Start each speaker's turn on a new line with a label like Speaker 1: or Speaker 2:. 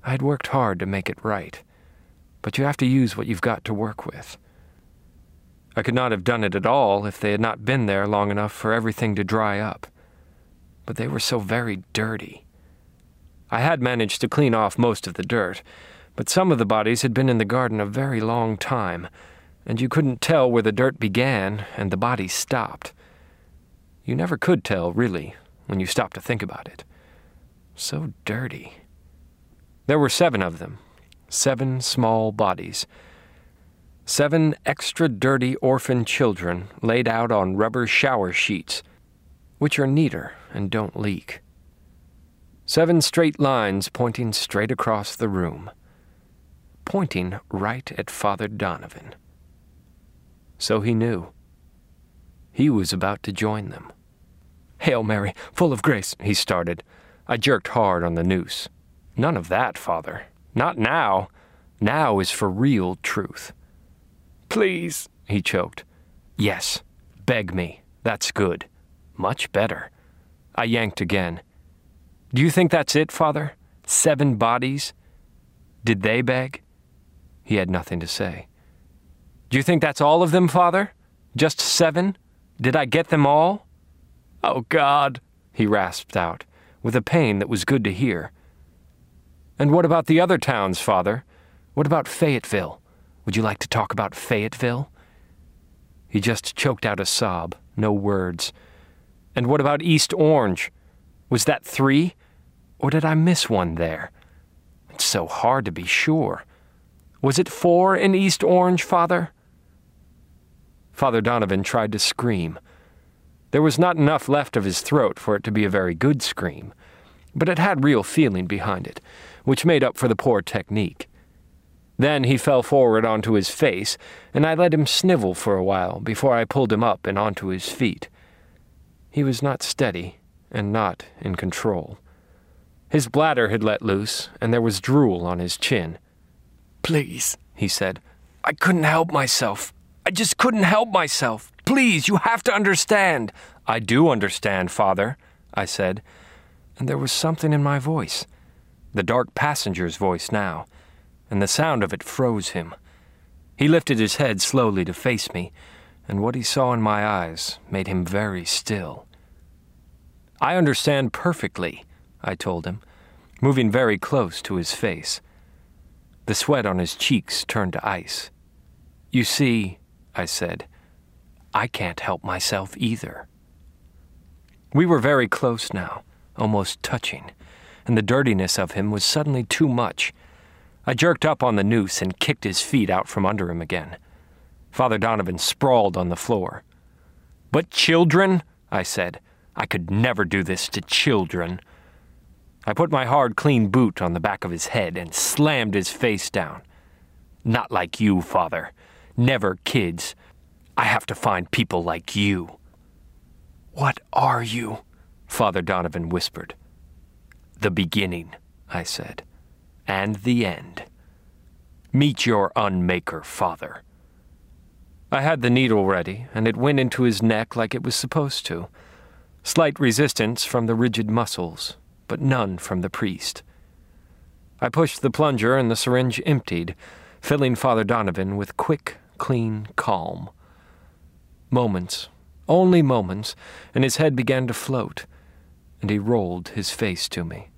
Speaker 1: I'd worked hard to make it right, but you have to use what you've got to work with. I could not have done it at all if they had not been there long enough for everything to dry up. But they were so very dirty. I had managed to clean off most of the dirt, but some of the bodies had been in the garden a very long time, and you couldn't tell where the dirt began and the bodies stopped. You never could tell, really, when you stopped to think about it. So dirty. There were 7 of them, 7 small bodies. 7 extra dirty orphan children laid out on rubber shower sheets, which are neater and don't leak. 7 straight lines pointing straight across the room, pointing right at Father Donovan. So he knew. He was about to join them. "Hail Mary, full of grace," he started. I jerked hard on the noose. "None of that, Father. Not now. Now is for real truth." "Please," he choked. "Yes, beg me. That's good. Much better." I yanked again. "Do you think that's it, Father? 7 bodies? Did they beg?" He had nothing to say. "Do you think that's all of them, Father? Just 7? Did I get them all?" "Oh, God," he rasped out, with a pain that was good to hear. "And what about the other towns, Father? What about Fayetteville? Would you like to talk about Fayetteville?" He just choked out a sob, no words. "And what about East Orange? Was that 3? Or did I miss one there? It's so hard to be sure. Was it 4 in East Orange, Father?" Father Donovan tried to scream. There was not enough left of his throat for it to be a very good scream, but it had real feeling behind it, which made up for the poor technique. Then he fell forward onto his face, and I let him snivel for a while before I pulled him up and onto his feet. He was not steady and not in control. His bladder had let loose, and there was drool on his chin. "Please," he said. "I couldn't help myself. I just couldn't help myself. Please, you have to understand." "I do understand, Father," I said, and there was something in my voice, the dark passenger's voice now, and the sound of it froze him. He lifted his head slowly to face me, and what he saw in my eyes made him very still. "I understand perfectly," I told him, moving very close to his face. The sweat on his cheeks turned to ice. "You see," I said, "I can't help myself either." We were very close now, almost touching, and the dirtiness of him was suddenly too much. I jerked up on the noose and kicked his feet out from under him again. Father Donovan sprawled on the floor. "But children," I said. "I could never do this to children." I put my hard, clean boot on the back of his head and slammed his face down. "Not like you, Father. Never kids. I have to find people like you." "What are you?" Father Donovan whispered. "The beginning," I said, "and the end. Meet your unmaker, Father." I had the needle ready, and it went into his neck like it was supposed to. Slight resistance from the rigid muscles, but none from the priest. I pushed the plunger and the syringe emptied, filling Father Donovan with quick, clean calm. Moments, only moments, and his head began to float, and he rolled his face to me.